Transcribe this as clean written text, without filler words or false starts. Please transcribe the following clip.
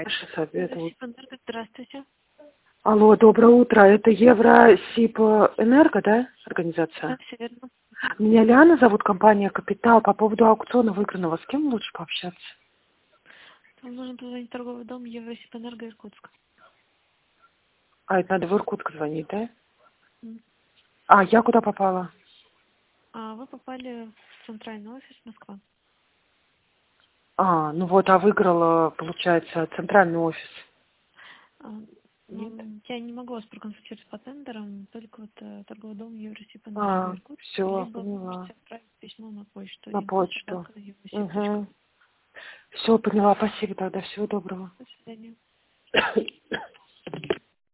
Совет. Евросибэнерго, здравствуйте. Алло, доброе утро. Это Евросибэнерго, да, организация? Да, все верно. Меня Лиана зовут, компания «Капитал». По поводу аукциона выигранного. С кем лучше пообщаться? Вам нужно позвонить в торговый дом Евросибэнерго Иркутск. А, это надо в Иркутск звонить, да? М. А, я куда попала? А вы попали в центральный офис Москва. А, ну вот, а выиграла, получается, центральный офис. Нет? Я не могу вас проконсультировать по тендерам, только вот торговый дом Евросибэнерго А, Иркутск, все, либо вы поняла. можете отправить письмо на почту На почту. info@eurosib.ru. Угу. Все, поняла. Спасибо тогда. Всего доброго. До свидания.